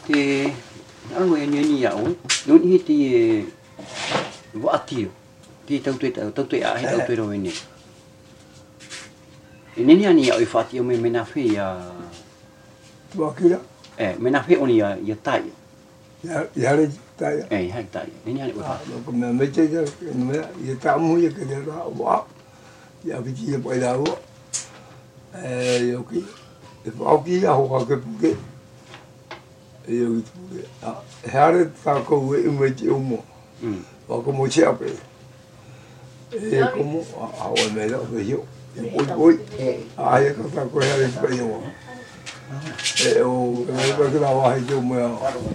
thì nó người như nhiều nó như thì vợ tiêu thì tao tuổi hay tao tuổi rồi nè nên như nhiều phát tiêu mình là phải vợ kia mình là phải ôn ya tay ya đấy tay hay tay nên như vậy còn mấy chơi mấy ya tao muốn ya cái đó vợ ya bị gì bây giờ 여기 거기 하고 그 부게 여기 부게 해를 타고 왜 오모 와고 뭐지 앞에 como 하고 내가 그요 오이 아예 그 타고 해를 빼요 오 내가 그 나와 해줘 뭐야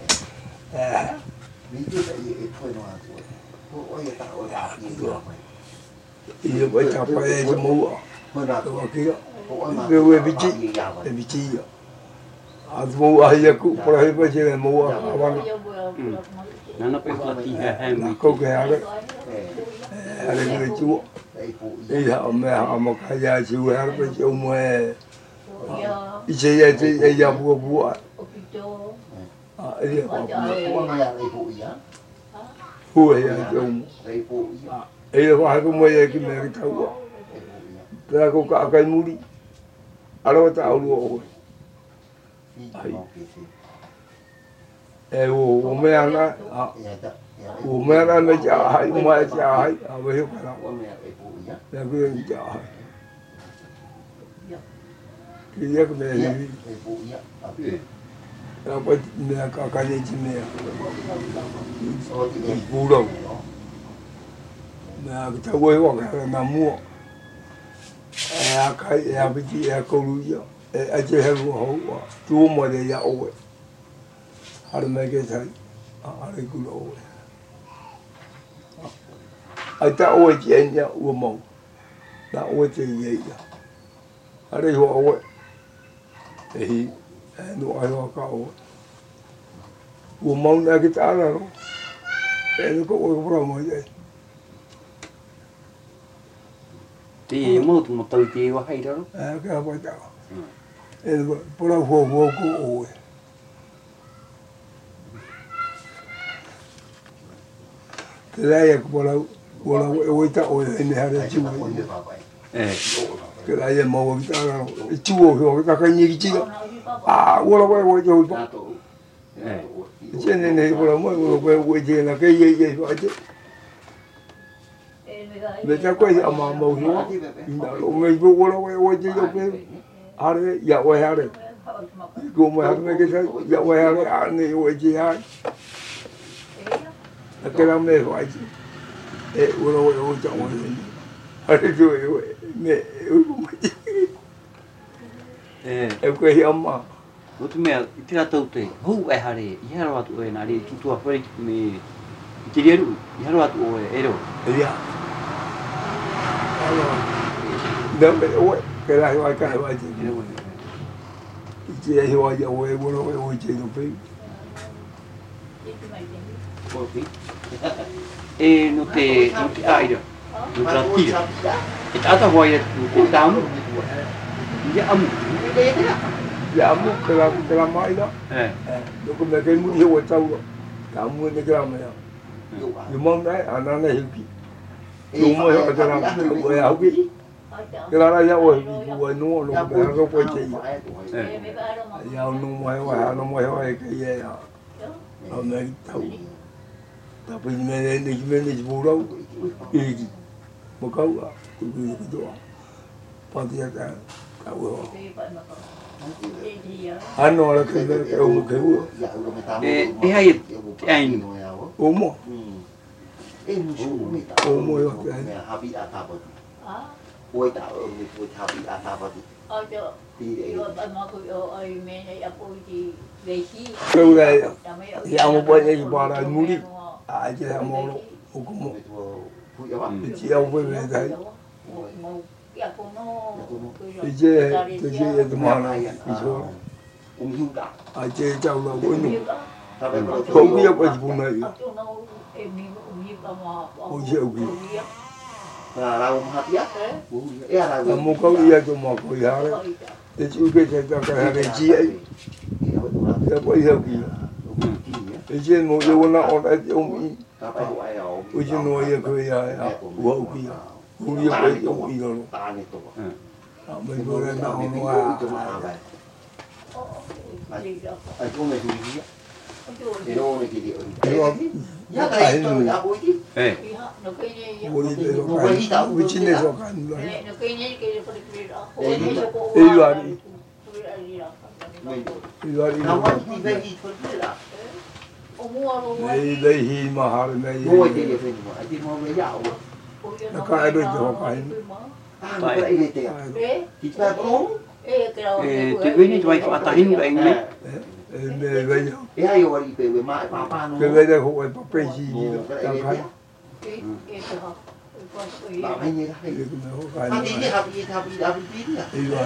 이거 뭐 잡아야 좀 뭐. 거기가 왜 미치 아주 아이고 프라이버시 뭐 아마 nó phải phát tiêu hay mình 거기 하래 하래 주 이야 엄마 가야 주 하래 좀 뭐해 이제 야 뭐 아 이제 후회야 좀 이거 하고 뭐야 그 내가 타고 내가 그 아까 물이 알아봤다 알고我们那啊，我们那没家海，我们家海啊，没有看到，那个人家海，这个没有，那不那个干净没有，不了，那个在外国看那木。开不起高路呀，而且还不好啊，多么的要喂，还得买个菜，还得过来喂，但我见呀，我忙，那我这也呀，还得我喂，我还要搞喂，我忙那个咋了咯？那个我不知道么子。 thì một từ thì có hay đó cái apa tak pulau huo ku cái này pulau ta ini ada cuma cái này mau kita cuma kita kan ni kecil pulau jauh trên này pulau mau je là cái gì vậy người ta quay ở mà màu nó người vô nó quay chỉ cho cái à đấy dạo quay ha đấy cùng mà mấy cái dạo quay ha đấy anh này quay chỉ hai cái làm này quay chỉ để vô nó quay chọn quay rồi mẹ em quay âm mà lúc mẹ thì là tàu tê hú ai ha đấy nhà nó tụi này đi tụi phải mẹ chỉ đi nhà nó tụi ấy đâu đỡ bị ôi cái này hoài gì chị ấy hoài giờ ôi bố nó ôi chị nó phí nó tê ai được nó là gì cái áo tao hoài cái tám cái âm cái làm máy đó nó cũng là cái mũi hiệu ở châu rồi cả mua cái làm này nhưng mong đấy nó này hiểu kỹ đúng rồi họ cho làm người áo kỹ cái đó là do người nó không quay chị giao nó mới cái gì à hôm nay thầu tập mình vô đâu gì một câu à cái đó bao nhiêu cả vừa anh nói là cái ông cái vừa hay anh ốm mà ốm rồi ôi tạo người tôi thao bị ta vào thì câu này giao một bên này qua đây mua đi chỉ là mua một chỉ ông với người thấy thì chơi tụi này thì số chơi châu là mỗi nụ không biết cái gì này ôi chịu gì là hạt giác là một câu gì cho một người ha đấy thì chú cái cái này chi ấy cái bây giờ gì 이제 뭐 요거나 오늘 좀 Ka pai ho ai au. 우지 노예 그야 우우기야 우리 왜 좀 이거로 Ta ni to. 뭐 이거를 나오는 거야 Ai ko me ni. Ni no ni ki di. 이거 Ya ka ni to ya bo di. 예. 우리 내가 우지내서 간 거야 이거 Na wa ti be di to di la. 내 힘마 하르네 Mo ti di fe mo. Ai ti mo me ya o. 나가야 저 가인 Ta ni ai ni te. Ti pa pro. Ini cuma itu atahin enggak ini. 내 왜요 E ai o ri pe we mai pa pa no. 그 왜내 호에 papé지 나가 Ba mai ni la. 이거 호 Ta ti ni 가인 ha bi di ya. 이거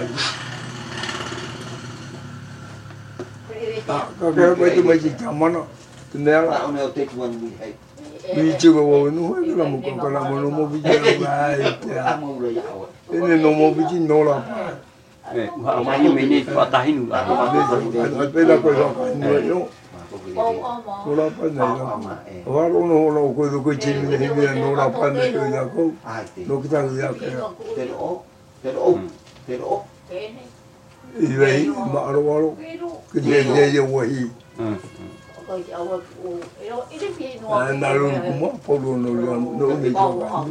그게 왜 뭐지 잠만아 내가 Ta o ne o te tu an ni ai. 위치가 오는 거야 뭐 그거나 뭐 너무 비잖아 Ta mo lo ya o. 얘네 너무 비지 놀아 Eh, makanya ini itu atahin enggak. 앞에다 거기서 가는 거요 놀아 봤네 와로는 오로 그도 그 집에 힘이 놀아 봤네 그냐고 Ai ti. 녹다 그야 Te lo. Te lo. Te lo. 이래 마로 와로 그게 내 영원히 응. 나를 뭐 보로는 너네 좋아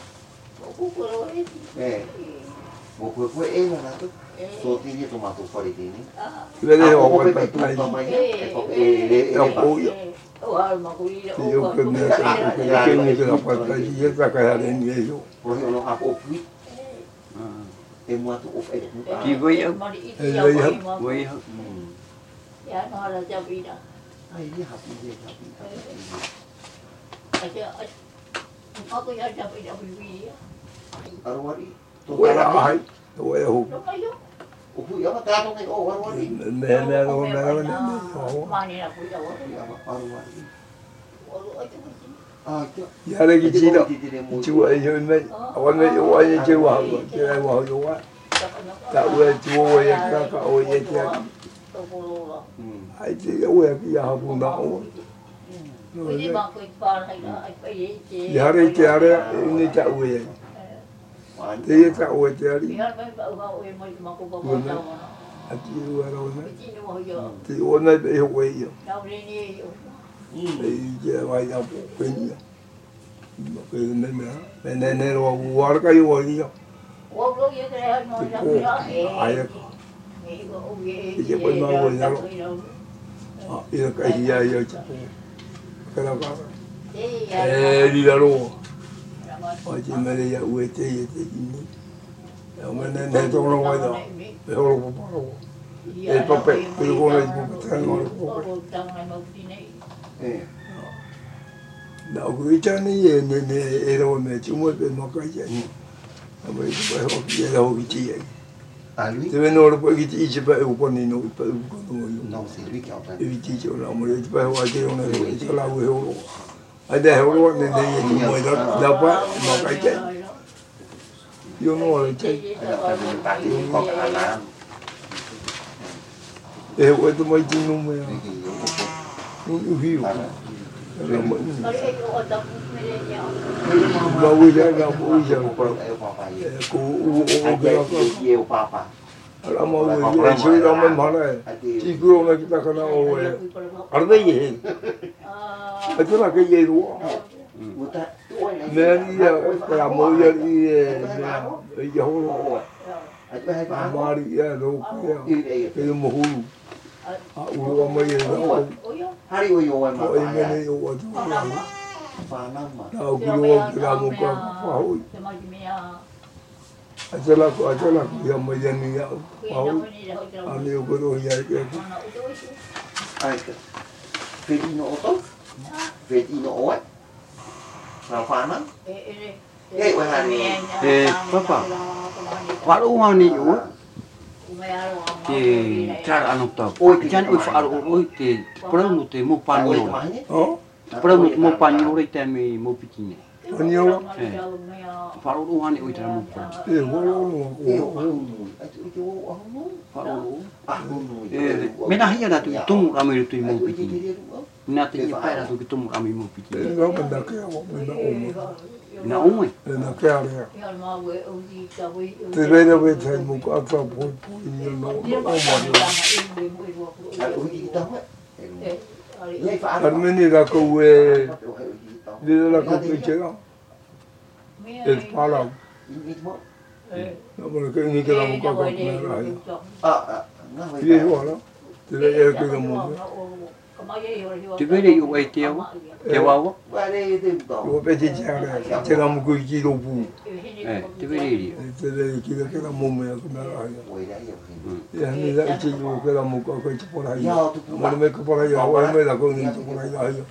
Eh. Mo ko ko e na to. So ti ni to ma to fori ti ni. 그래 Ko 오고 pe 빨리 tu to mai. 요 근데 그게 그 아빠가 이해가 가야 되는 게요 Ko hi lo ha ko pi. E mo tu of e. Thì với với Ai ni ha pi de ha pi. Arwari. To 왜 ta la. 아이 왜 호 O pu ya ta to ni o arwari. 내가 오늘 Arwari. Ah, 야래기 지라 지와 요네 원래 요와에 지와 하고 제가 와 요와 다왜 지와에 가가 오예 자 ai chỉ 왜 그야 하고 나오 야래 자래 이네 자 왜. Thế cậu ở chơi đi, chị vừa rồi thì ôn lại bị hụt vậy, thì giờ vài giờ quên gì, quên nên rồi qua cái gì vậy, ai thì giờ bên ngoài rồi đâu, giờ cái gì giờ cái nào có, đi đâu rồi. Chỉ mấy cái uế chế gì thế gì, mà nên trong lòng ngoài đó, để họ không bỏ đâu, để bảo vệ cái con này cũng thành ngon không, đạo cái chân này nên đâu mà chúng mới bên nó cái gì, mà bây giờ họ cái đâu cái gì, thế bên nó cái gì chỉ phải uống con này nó phải uống con nó, cái gì chỗ nào mà phải hoa cái con này cái lao cái hồ ở đây họ nói nên đây chúng mày đó đâu quá mà cái chết vô nó là chết để họ tụi mày chinh luôn mày nó hiểu rồi mình bao giờ ra bao giờ cô là mọi người suy ra mình nói này chỉ cứ là kita kena ôi ở đây gì itu là cái gì đó nên giờ là mỗi giờ đi giờ mà đi đâu cái mồ hôi uống mấy giờ đó ôi mấy này uống đâu cứ uống cái là một cái hôi ajalah yang menjadi mau ambil guru yang Fedino oto, Fedino oat, Rafana. Papa, kalau mau ni thì cha ăn học tập, cha ôi phải ôi thì bữa một thì một pan nhiều, bữa một pan nhiều đấy thì mình một bịch này. nhiều Phải uống ôi thì một pan. Mấy nay giờ là tụi tung ra mấy tụi một bịch này. na te ia pai rato ki tomu kami mo piti. Nga manda kea o, mena omo. Na omoi. Na kea rea. Te reira we tai mo ka ata poi poi ni no omo. Armeni la ko e le la ko pe chega. Es pala. No mo ke ni ke la mo ka ko na. Ye wala. Te reira ke mo. Te vere i o e te awa? Te awa? Yo pe te chega, chega mo ko ki ro pu. Te vere i. Te reira ki la mo me ko na ra. Ya ni la chi yo ke la mo ko te por aí. Mo me ko por aí, o me la ko ni por aí.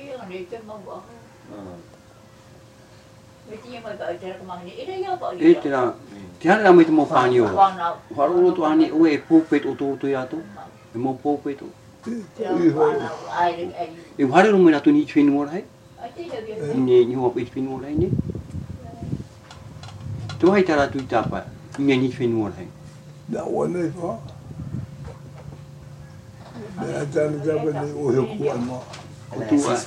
E te rā, te hara mai te mō pāni o. Wharoro to ani o e pōpet o tō i ato. E mō pōpet o. E wharero mai rato ni i tuinu ora hei. Ni hoa pa i tuinu ora hei ne. Te wahai tā rato i tāpa, i mea ni tuinu ora hei. Na wana i wha. Mea tāna tāpa ni o heo kua ma. O tū a.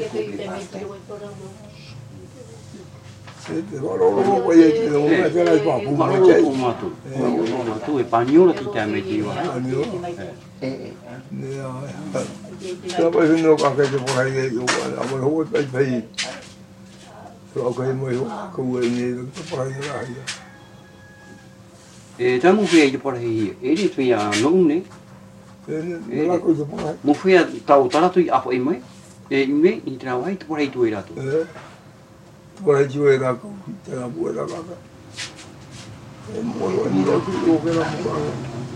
Te wharoro mo pa i te mo mea tāna i wha. Wharoro o mātou. Wharoro o mātou e pāniora ki tā mei te iwa. Nea, tā pai whino ka kei te porai e i o wana. Amai hoa pai pai. Tō au kai mai hoa kau e ni te porai e rahi. E tamu whia i te pora hei. E re whia nongu ne. E lako i te porai. Mo whia tau taratu i apo e mai. E ime i te rau hai te pora hei tu e rato. Porai tu e rako, te rapu e rakaka. E moro e ni raku i o ke rapu kaka.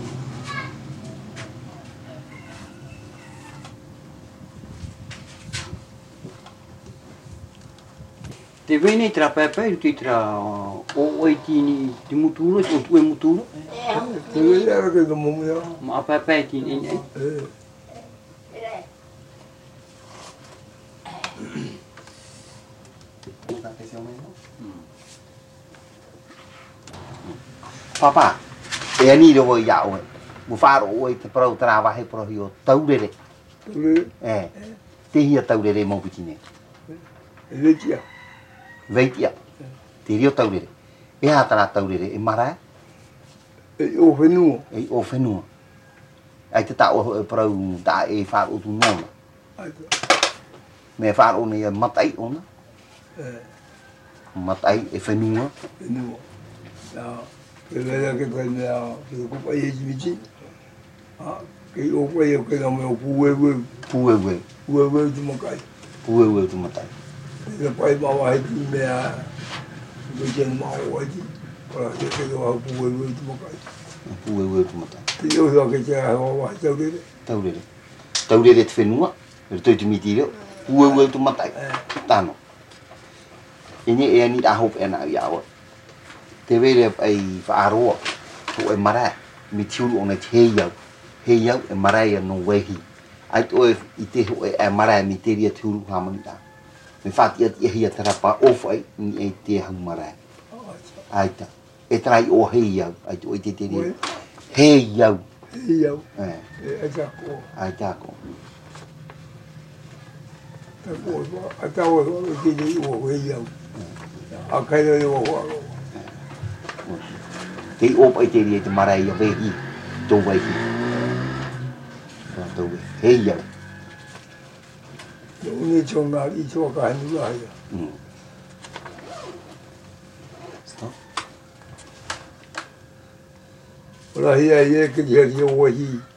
Te vene te rapapai, te tra o oi tini te muturo, o tu e muturo. Te vene ara ke te momia. Ma apapai tini e. Papa, e ani ro ia o. Mo faro o te pro trava he pro hio taurere. Taurere? Te hia taurere mo pitine. Veitia. Veitia. Te rio taurere. E ha tara taurere e mara? E o whenua. E o whenua. Ai te ta o pro ta e faro tu nona. Me faro ne matai ona. Matai e whenua. Whenua. Ke lea ke kai mea, ke ko pai e jimichi. Ke o pai o ke na mea puewe. Puewe. Puewe tu makai. Puewe tu matai. Ke pai mawa he ti mea, ke jen mawa he ti. Ora ke wau puewe tu makai. Puewe tu matai. Te o hea ke te hawa he taurere. Taurere. Taurere te whenua. E toi te miti reo. Puewe tu matai. Tano. Ine e ani a hope ena i awa. Te vere ai whaaroa, ko e mara, mi tiuru o nei te heiau. Heiau e mara e no wehi. Ai to i te ho e mara mi te ria tiuru hamani ta. Me whati ati e hia tarapa ofu ai, ni e te hau mara. Ai ta. E trai o heiau, ai to i te te ria. Heiau. Heiau. Ai tako. Ai tako. Tako, ai tako o te te o heiau. A kaira e o hoaro. Te opa i te ria te marai a wehi, tō wehi. Tō wehi, hei au. Uni tō ngāri i tō ka hanu rahia. Stop. Rahia i e ke te heri o wehi.